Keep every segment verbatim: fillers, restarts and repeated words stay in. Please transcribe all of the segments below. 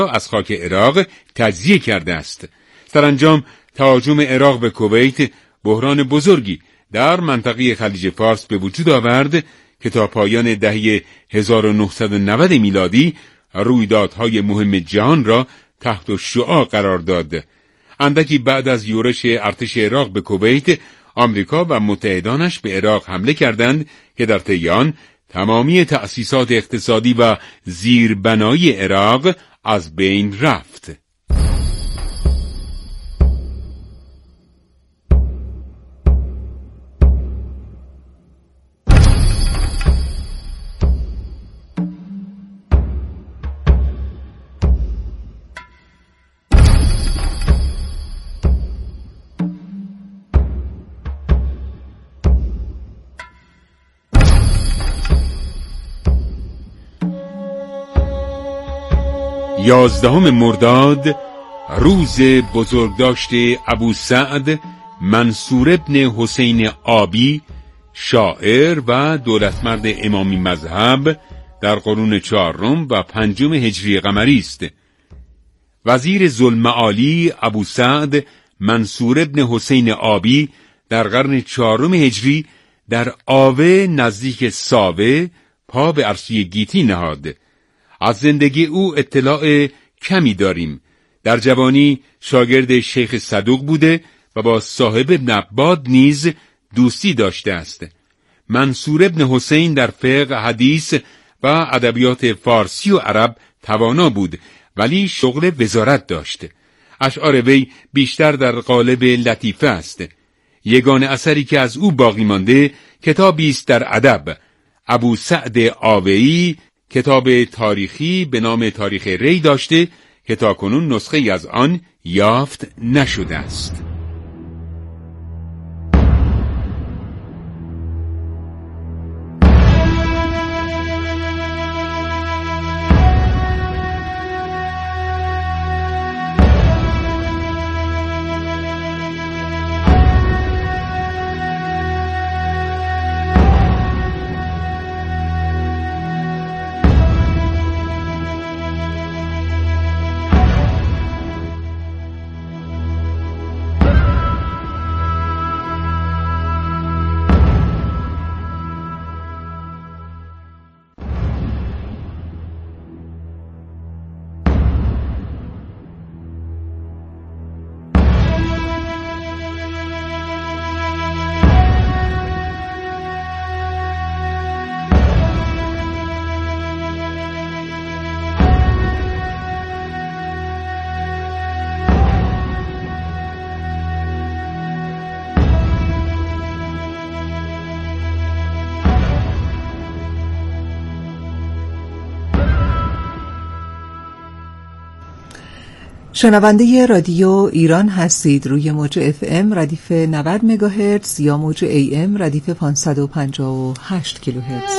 از خاک عراق تجزیه کرده است. سرانجام تهاجم عراق به کویت بحران بزرگی در منطقه خلیج فارس به وجود آورد که تا پایان دهه هزار و نهصد و نود میلادی رویدادهای مهم جهان را تحت الشعاع قرار داد. اندکی بعد از یورش ارتش عراق به کویت، آمریکا و متحدانش به عراق حمله کردند که در طی آن تمامی تأسیسات اقتصادی و زیربنایی عراق از بین رفت. یازدهم مرداد، روز بزرگداشت ابو سعد منصور ابن حسین آبی، شاعر و دولتمرد امامی مذهب در قرون چهارم و پنجم هجری قمری است. وزیر ذوالمعالی ابو سعد منصور ابن حسین آبی در قرن چهارم هجری در آوه نزدیک ساوه پا به عرصه گیتی نهاد. از زندگی او اطلاع کمی داریم. در جوانی شاگرد شیخ صدوق بوده و با صاحب ابن عباد نیز دوستی داشته است. منصور ابن حسین در فقه، حدیث و ادبیات فارسی و عرب توانا بود، ولی شغل وزارت داشت. اشعار وی بیشتر در قالب لطیفه است. یگانه اثری که از او باقی مانده کتابی است در ادب، ابو سعد آویی، کتاب تاریخی به نام تاریخ ری داشته که تاکنون نسخه ای از آن یافت نشده است. شنونده رادیو ایران هستید. روی موج اف ام ردیف نود مگاهرتز یا موج ای ام ردیف پانصد و پنجاه و هشت کیلوهرتز.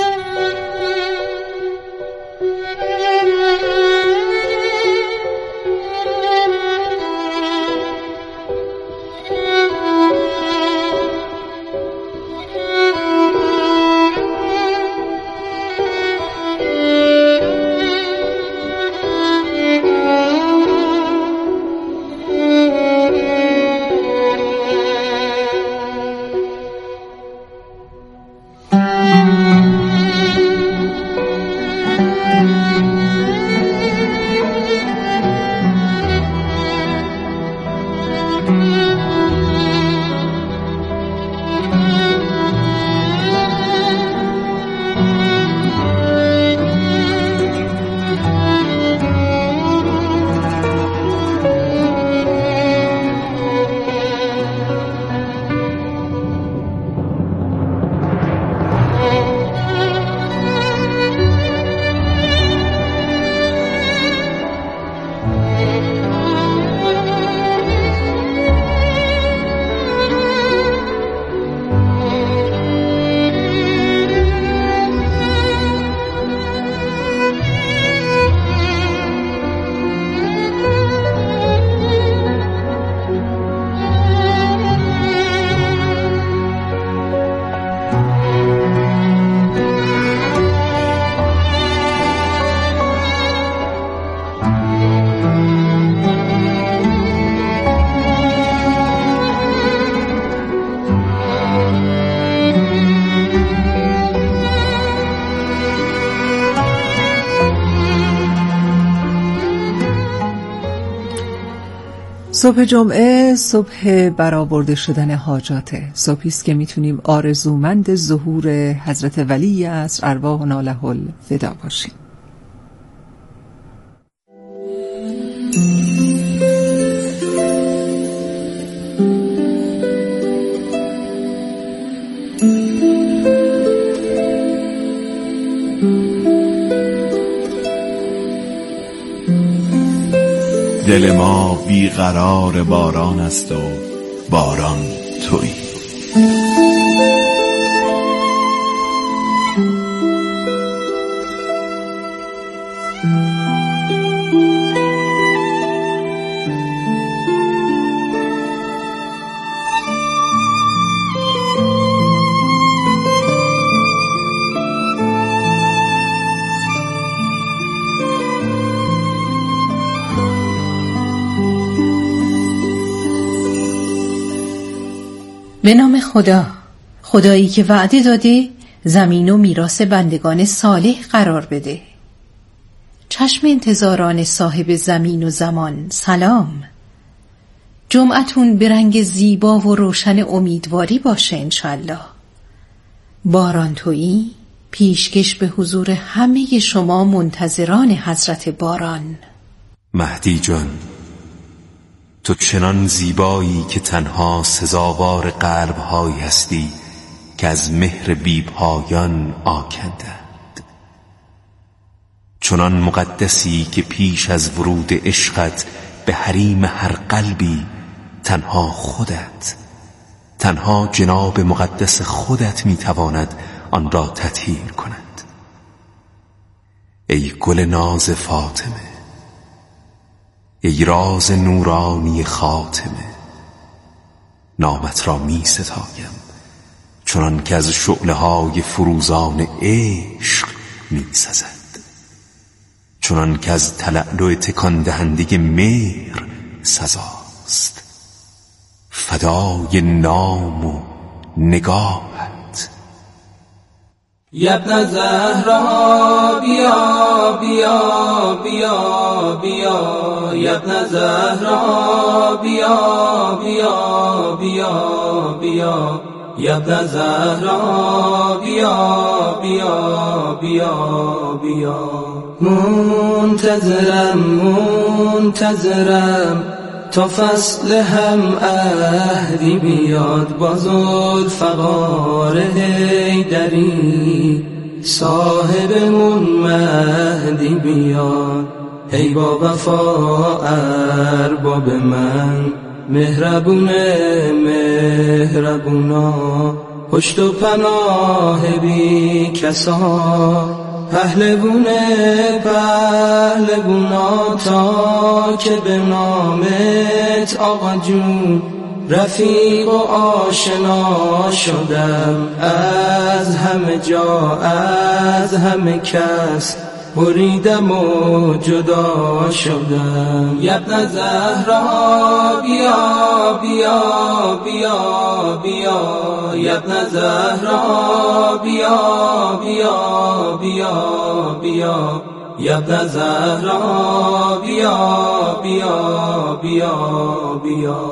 صبح جمعه صبح برآورده شدن حاجاته، صبحی است که میتونیم آرزومند ظهور حضرت ولی عصر ارواحنا له الفدا باشیم. دل ما بیقرار باران است و باران تویی. به نام خدا، خدایی که وعده داده زمین و میراث بندگان صالح قرار بده. چشم انتظاران صاحب زمین و زمان سلام. جمعتون به رنگ زیبا و روشن امیدواری باشه انشالله. باران تویی، پیشکش به حضور همه شما منتظران حضرت باران. مهدی جان، تو چنان زیبایی که تنها سزاوار قلب‌هایی هستی که از مهر بی پایان آکندند، چنان مقدسی که پیش از ورود عشقت به حریم هر قلبی تنها خودت، تنها جناب مقدس خودت میتواند آن را تطهیر کند. ای گل ناز فاطمه، ای راز نورانی خاتمه، نامت را می ستایم چنان که از شعله های فروزان عشق می سزد، چنان که از تلألؤ تکان دهنده مهر سزاست. فدای نام و نگاهت. یا ابن زهرا بیا بیا بیا بیا، یا ابن زهرا بیا بیا بیا بیا، یا ابن زهرا بیا بیا بیا بیا. منتظرم منتظرم تا فصل هم عهدی بیاد، با ذوالفقار حیدری صاحبمون مهدی بیاد. ای با وفا ارباب من، مهربونه مهربونا، پشت و پناه بی کسا، پهلوونه پهلوونا، تا که به نامت آقا جون رفیق و آشنا شدم. از همه جا از همه کس بریدم و جدا شدم. یا ابن زهرا بیا بیا بیا بیا، یا ابن زهرا بیا بیا بیا بیا، یا ابن زهرا بیا بیا بیا بیا.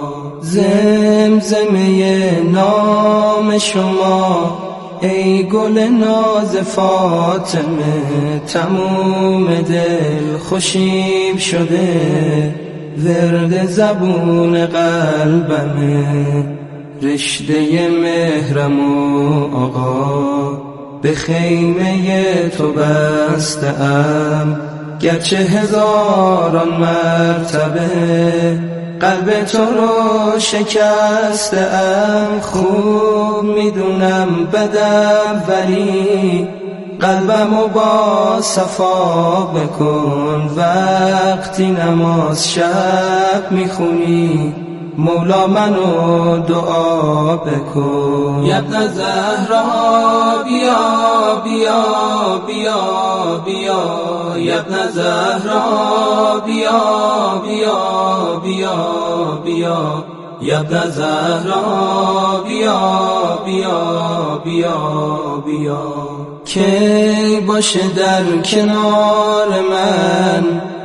زمزمه نام شما ای گل ناز فاطمه، تموم دل خوشیم شده، ورد زبون قلبمه. رشته مهرم و آقا به خیمه تو بستم، گرچه هزاران مرتبه قلب تو رو شکستم. خوب میدونم بدم ولی قلبمو با صفا بکن، وقتی نماز شب میخونی مولا منو دعا بکن. یا ابن زهرا بیا بیا بیا بیا، یا ابن زهرا بیا بیا بیا بیا، یا ابن زهرا بیا بیا بیا بیا. کی باشه در کنار من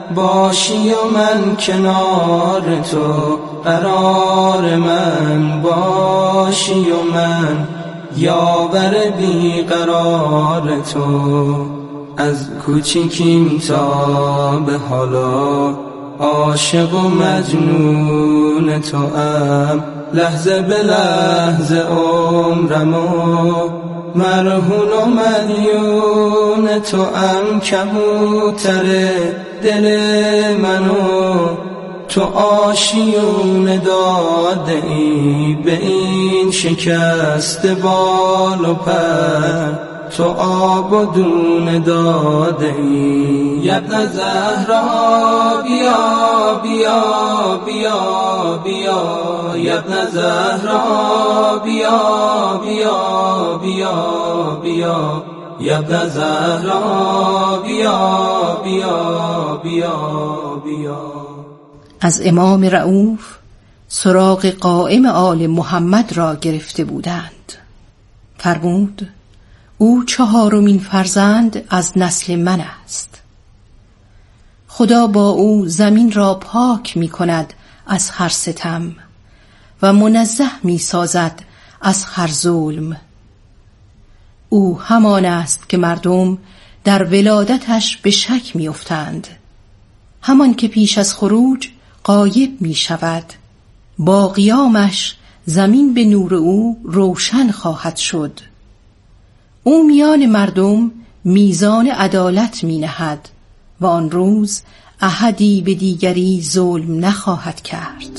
باشی و من کنار تو، قرار من باشی و من یاور بی قرار تو. از کوچیکیم تا به حالا عاشق و مجنون تو ام، لحظه به لحظه عمرمو مرهون و مدیون تو ام. کبوتر دل منو تو آشیون داده ای، به این شکست بال و پر تو آب و دون داده ای. ابن زهرا بیا بیا بیا بیا، ابن زهرا بیا بیا بیا بیا، ابن زهرا بیا بیا بیا بیا. از امام رؤوف سراغ قائم آل محمد را گرفته بودند. فرمود او چهارمین فرزند از نسل من است. خدا با او زمین را پاک می کند از هر ستم و منزه می سازد از هر ظلم. او همان است که مردم در ولادتش به شک می افتند، همان که پیش از خروج غایب می شود. با قیامش زمین به نور او روشن خواهد شد. او میان مردم میزان عدالت می نهد و آن روز احدی به دیگری ظلم نخواهد کرد.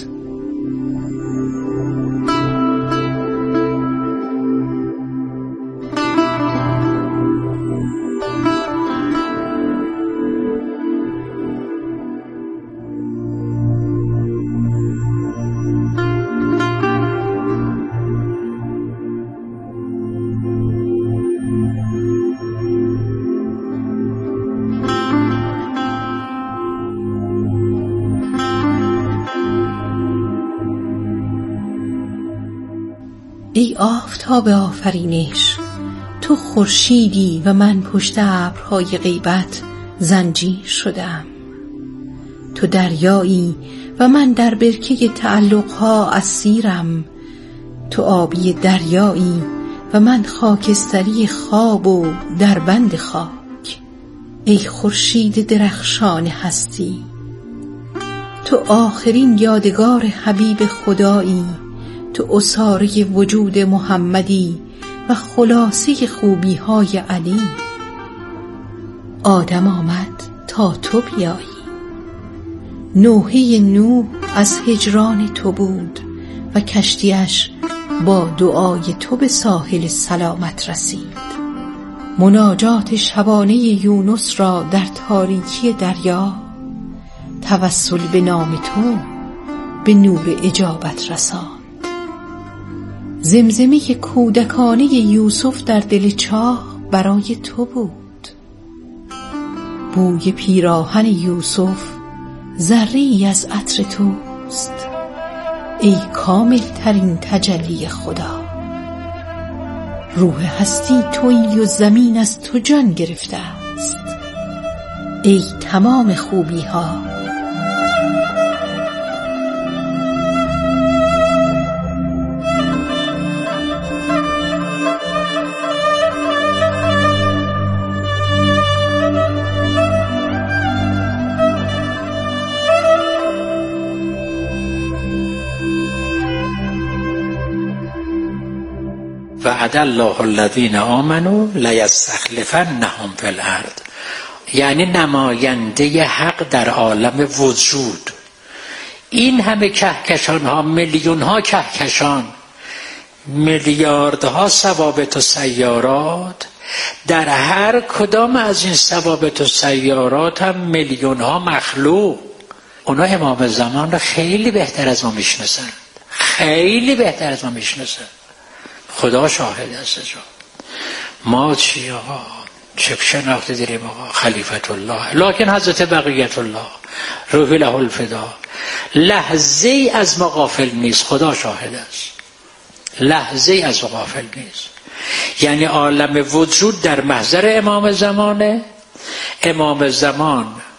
ای آفتاب آفرینش، تو خورشیدی و من پشت ابرهای غیبت زنجیر شدم. تو دریایی و من در برکه تعلقها اسیرم. تو آبی دریایی و من خاکستری خواب و در بند خاک. ای خورشید درخشان هستی، تو آخرین یادگار حبیب خدایی. تو اساره وجود محمدی و خلاصه خوبی های علی. آدم آمد تا تو بیایی. نوحه نوح از هجران تو بود و کشتیش با دعای تو به ساحل سلامت رسید. مناجات شبانه یونس را در تاریکی دریا توسل به نام تو به نور اجابت رساند. زمزمه کودکانه یوسف در دل چاه برای تو بود. بوی پیراهن یوسف ذره‌ای از عطر توست. ای کامل ترین تجلی خدا، روح هستی تویی و زمین از تو جان گرفته است. ای تمام خوبی ها، وعد الله الذین آمنوا لیستخلفنهم فی الارض، یعنی نماینده حق در عالم وجود. این همه کهکشان ها، میلیون ها کهکشان، میلیاردها ثوابت و سیارات، در هر کدام از این ثوابت و سیارات هم میلیون ها مخلوق. اونا امام زمان رو خیلی بهتر از ما میشناسند، خیلی بهتر از ما میشناسند. خدا شاهد است. جا ما چی آقا، چه شناخته داریم آقا؟ خلیفت الله، لکن حضرت بقیت الله روح له الفدا لحظه ای از ما غافل نیست. خدا شاهد است، لحظه ای از ما غافل نیست. یعنی عالم وجود در محضر امام زمانه. امام زمان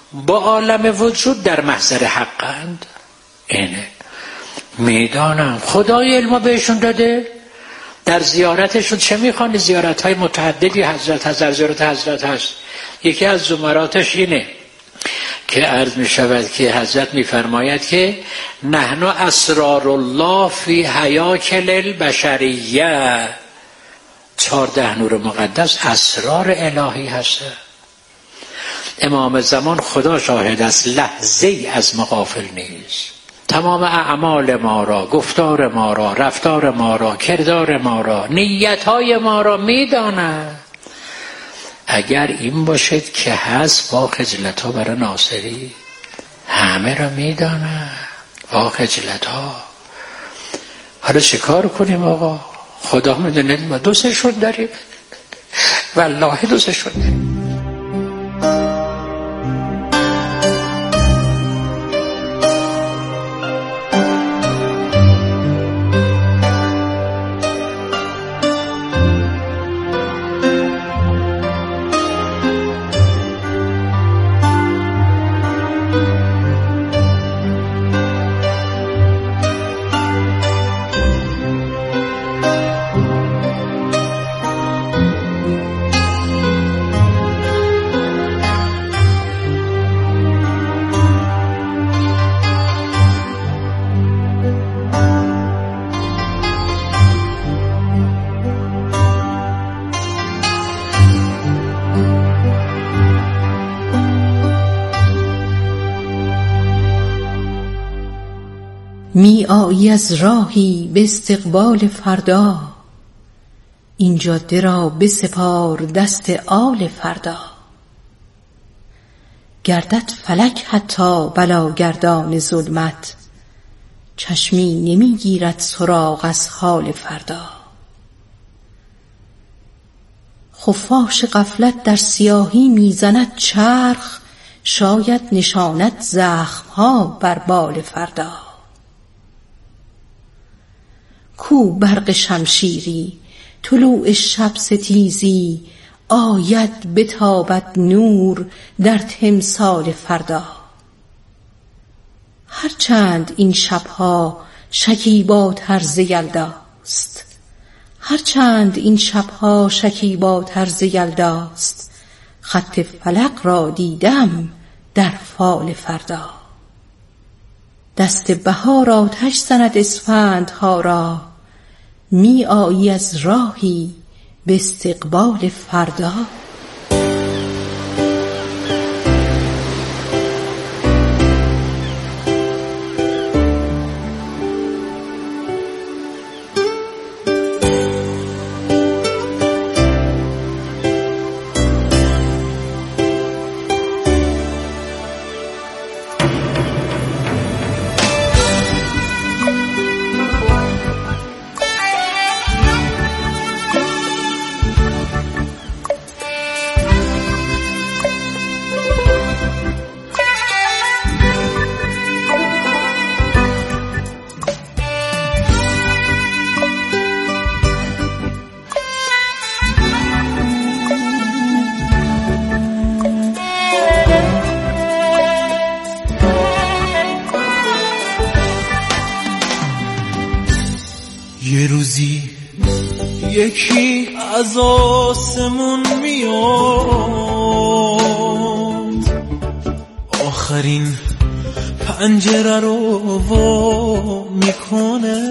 با عالم وجود در محضر حقند. اینه میدانم خدای علم بهشون داده. در زیارتشون چه میخوانی؟ زیارت های متعددی حضرت هست، در زیارت حضرت هست. یکی از زمراتش اینه که عرض می شود که حضرت میفرماید که نحن اسرار الله فی حیاکل البشریه. چهارده نور مقدس اسرار الهی هست. امام زمان خدا شاهد است لحظه ای از ما غافل نیست. تمام اعمال ما را، گفتار ما را، رفتار ما را، کردار ما را، نیتهای ما را میداند. اگر این باشد که هست با خجلت ها برای ناصری، همه را میداند با خجلت ها. حالا چه کار کنیم آقا؟ خدا میدونه ما دوستشون داریم، والله دوستشون داریم. می آیی از راهی به استقبال فردا، این جاده را بسپار دست آل فردا. گردد فلک حتی بلاگردان ظلمت، چشمی نمی گیرد سراغ از حال فردا. خفاش غفلت در سیاهی میزند چرخ، شاید نشاند زخمها بر بال فردا. کو برق شمشیری طلوع شب ستیزی، آید بتابد نور در تمثال فردا. هرچند این شبها شکیباتر ز یلداست، هرچند این شبها شکیباتر ز یلداست، خط فلک را دیدم در فال فردا. دست بهار آتش زند اسفندها را، می آیی از راهی به استقبال فردا. یه روزی یکی از آسمون میاد، آخرین پنجره رو وا میکنه،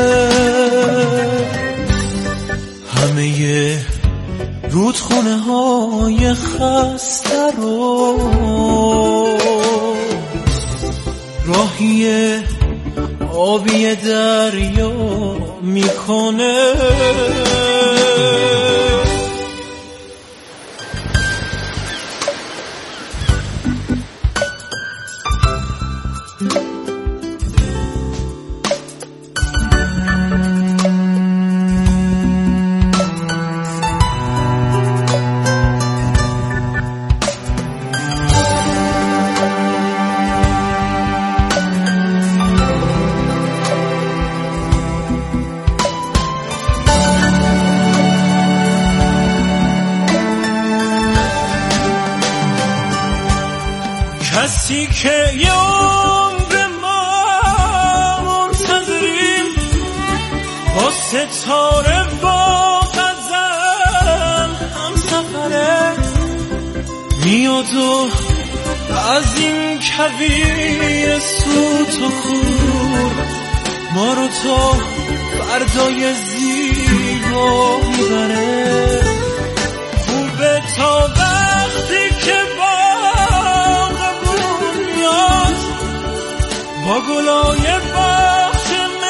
همه رودخونه های خسته رو راهی آبی دریا میکنه. کسی که یه عمر ما منتظریم با ستاره با غزل هم سفره میاد و از این کویر سوت و کور ما رو تا فردای زیبا میبره. خوبه تا وقتی که باغبون میاد با گلای بخش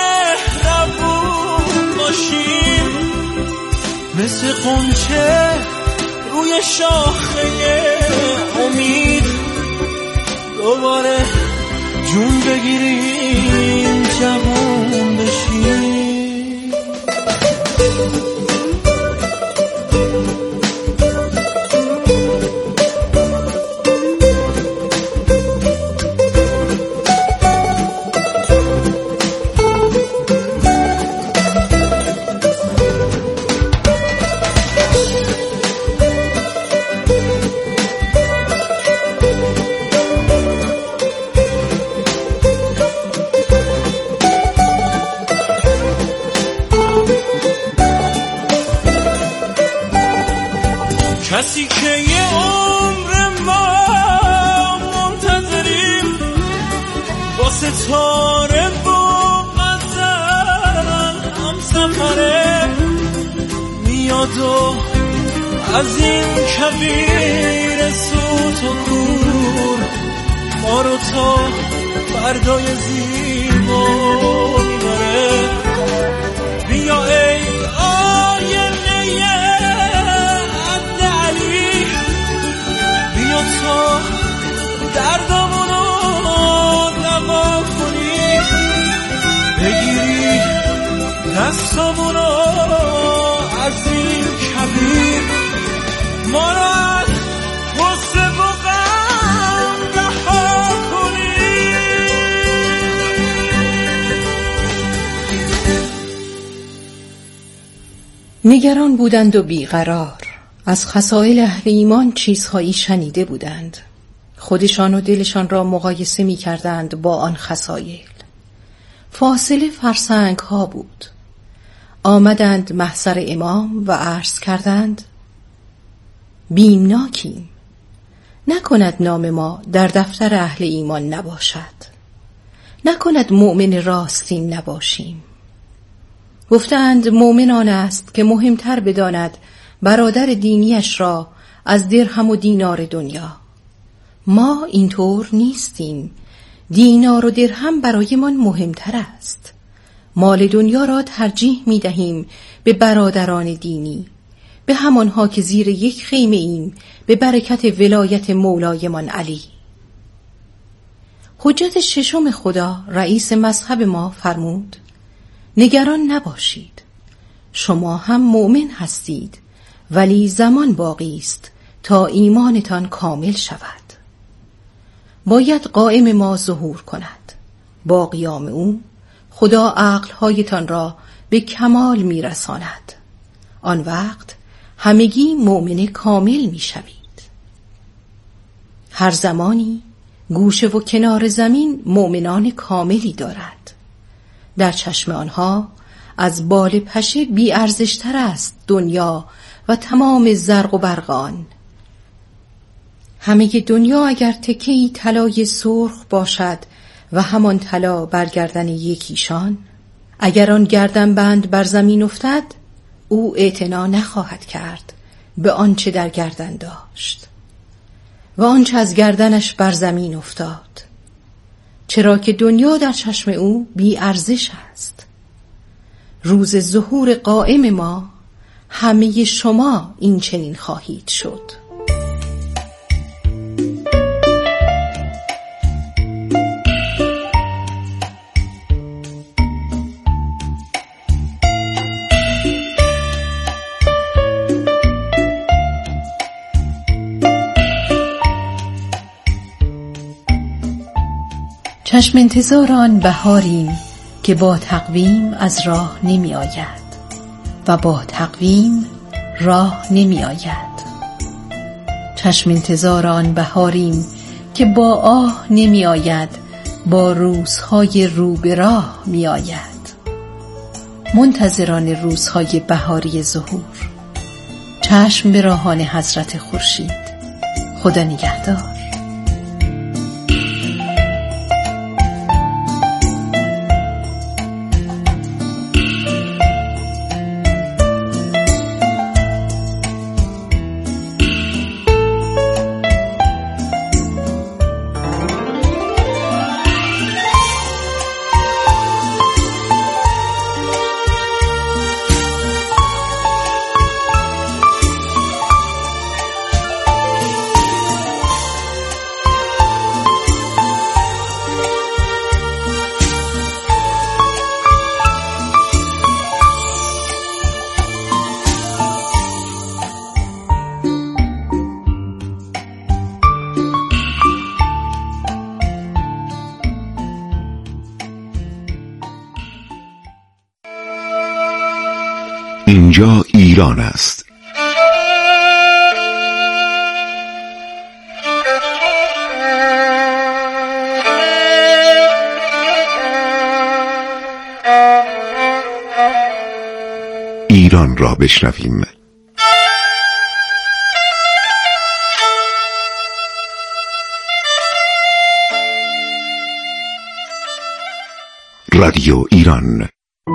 مهربون باشیم مثل غنچه روی شاخه امید دوباره جون بگیریم جوان بشیم. کسی که یه عمر ما منتظریم با ستاره با غزل هم سفره میاد و از این کویر سوت و کور ما رو تا فردای زیبا میبره. بیا ای آینه تا دردمونو دوا کنی بگیری دستمونو از این کبیر ما رو از غصه و غم رها کنی. نگران بودند و بیقرار، از خصایل اهل ایمان چیزهایی شنیده بودند، خودشان و دلشان را مقایسه می کردند با آن خصایل. فاصله فرسنگ ها بود. آمدند محضر امام و عرض کردند بیمناکیم، نکند نام ما در دفتر اهل ایمان نباشد، نکند مؤمن راستین نباشیم. گفتند مؤمن آن است که مهمتر بداند برادر دینیش را از درهم و دینار دنیا. ما اینطور نیستیم، دینار و درهم برایمان مهمتر است. مال دنیا را ترجیح می دهیم به برادران دینی، به همانها که زیر یک خیمه ایم به برکت ولایت مولایمان علی. حجت ششم خدا رئیس مذهب ما فرمود نگران نباشید، شما هم مؤمن هستید ولی زمان باقی است تا ایمانتان کامل شود. باید قائم ما ظهور کند. با قیام او خدا عقلهایتان را به کمال می رساند. آن وقت همگی مؤمن کامل می شوید. هر زمانی گوشه و کنار زمین مؤمنان کاملی دارد. در چشم آنها از بال پشه بی ارزشتر است دنیا و تمام زرق و برق آن. همه دنیا اگر تکه‌ای طلای سرخ باشد و همان طلا بر گردن یکیشان، اگر آن گردن بند بر زمین افتد او اعتنا نخواهد کرد به آنچه در گردن داشت و آنچه از گردنش بر زمین افتاد، چرا که دنیا در چشم او بی ارزش است. روز ظهور قائم ما همه شما این چنین خواهید شد. چشم انتظار آن بهاریم که با تقویم از راه نمی آید و با تقویم راه نمی آید. چشم انتظار آن بهاریم که با آه نمی آید، با روزهای رو به راه می آید. منتظران روزهای بهاری ظهور، چشم به راهان حضرت خورشید. خدا نگهدار. اینجا ایران است. ایران را بشنویم. رادیو ایران.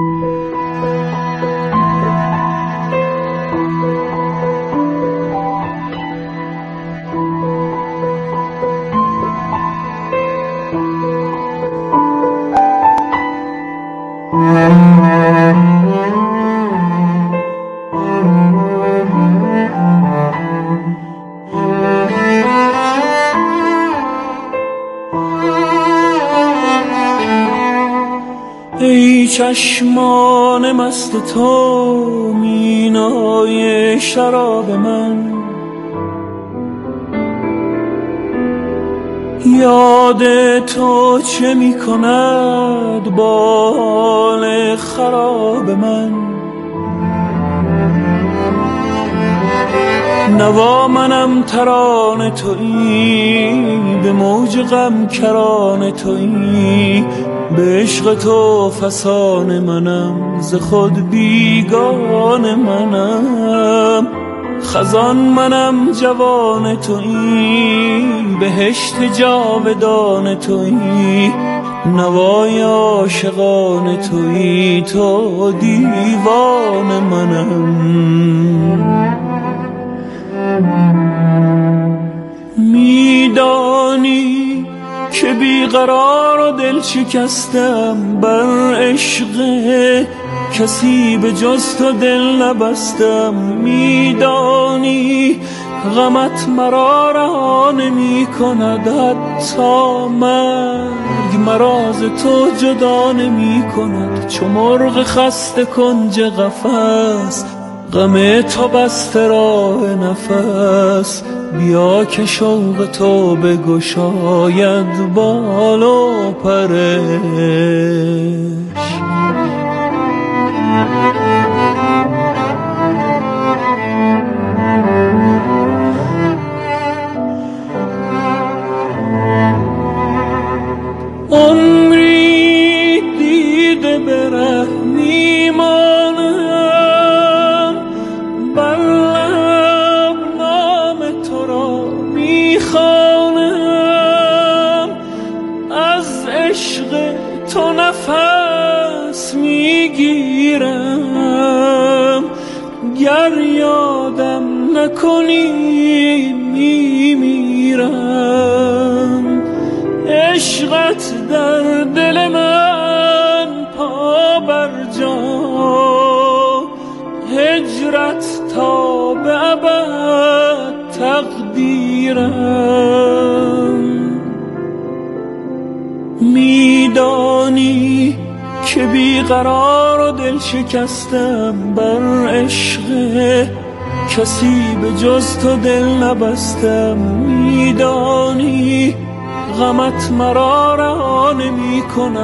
ای چشمان مست تو، مینای شراب من، یاد تو چه می کند با حال خراب من. نوا منم ترانه تویی، به موج غم کرانه تویی، به عشق تو فسانه منم، ز خود بیگانه منم. خزان منم جوان تویی، بهشت جاودان تویی، نوای عاشقان تویی، تو دیوان منم. میدانی که بیقرار و دل شکستم، بر عشق کسی به جز تو دل نبستم. میدانی غمت مرا رها نمی کند، حتی مرگ مرا ز تو جدا نمی کند. چو مرغ خسته کنج قفس، غم تو بسته راه نفس. بیا که شوق تو بگشاید بال و پرش. عمری دیده به ره میمانم، بر لب نام تو را میخوانم. از عشق تو نفس میگیرم، گر یادم نکنی میمیرم. عشقت در دل من پا بر جا، هجرت تا به ابد تقدیرم. میدانی که بیقرار و دل شکستم، بر عشق کسی به جز تو دل نبستم. میدانی غمت مرا رها نمی کند،